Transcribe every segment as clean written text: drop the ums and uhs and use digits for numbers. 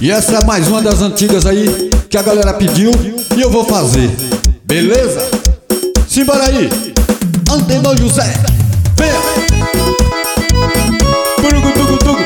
E essa é mais uma das antigas aí que a galera pediu e eu vou fazer. Beleza? Simbora aí! Antenor José, venha! Purugutugutugu.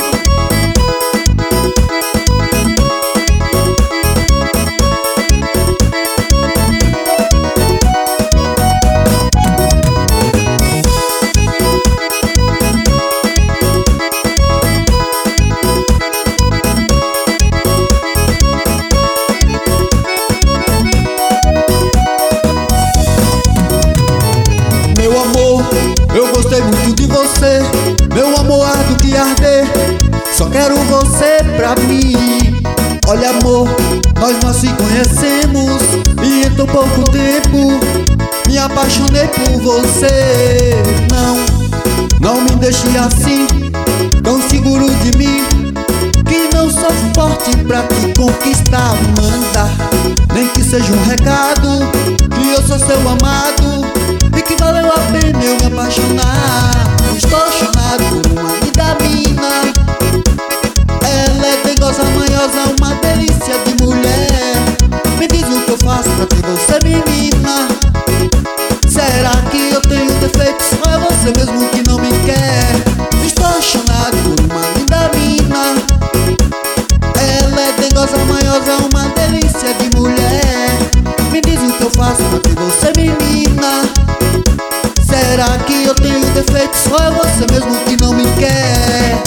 Meu amor, eu gostei muito de você. Meu amor, ardo que arder. Só quero você pra mim. Olha amor, nós se conhecemos e em tão pouco tempo me apaixonei por você. Não me deixe assim, tão seguro de mim, que não sou forte pra te conquistar. Manda, nem que seja um recado, que eu sou seu amado e que valeu a pena eu me apaixonar. Estou apaixonado por uma linda mina. Ela é dengosa, manhosa, uma delícia de mulher. Me diz o que eu faço pra ter você, menina. Será que eu tenho defeitos ou é você mesmo que não me quer? Estou apaixonado por uma linda mina. Ela é dengosa, manhosa, uma delícia de mulher. Me diz o que eu faço pra ter você, menina. Será que eu tenho defeitos ou é você mesmo que não me quer?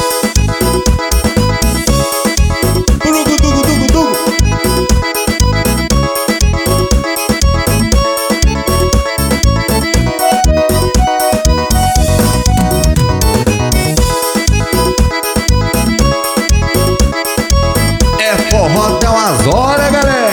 É forró até umas horas, galera.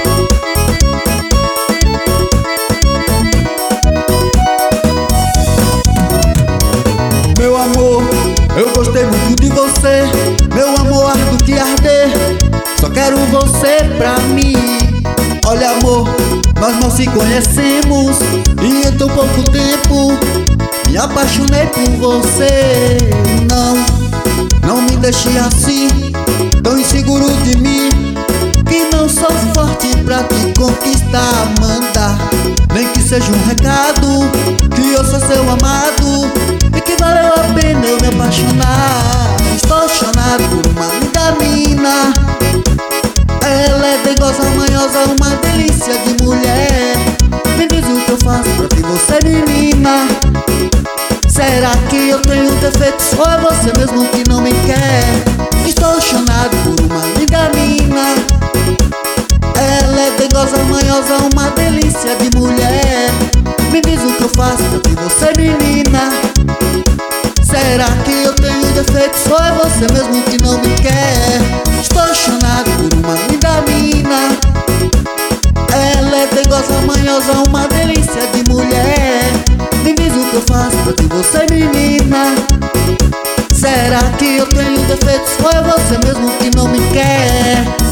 Meu amor, eu gostei muito de você. Meu amor, ardo que arder. Só quero você pra mim. Olha amor, nós não se conhecemos e em tão pouco tempo me apaixonei por você. Não me deixe assim, tão inseguro de mim, que não sou forte pra te conquistar. Manda, nem que seja um recado, que eu sou seu amado e que valeu a pena eu me apaixonar. Estou apaixonado por uma linda mina. Ela é dengosa, manhosa, uma delícia de mulher. Me diz o que eu faço pra ter você, menina. Será que eu tenho defeitos ou é você mesmo que não me quer? Estou apaixonado por uma linda mina. Ela é dengosa, manhosa, uma delícia de mulher. Me diz o que eu faço pra ter você, menina. Será que eu tenho defeitos ou é você mesmo que não me quer? Estou apaixonado por uma linda mina. Ela é dengosa, manhosa, uma delícia de mulher. Me diz o que eu faço pra ter você, menina. Será que eu tenho defeitos ou é você mesmo que não me quer?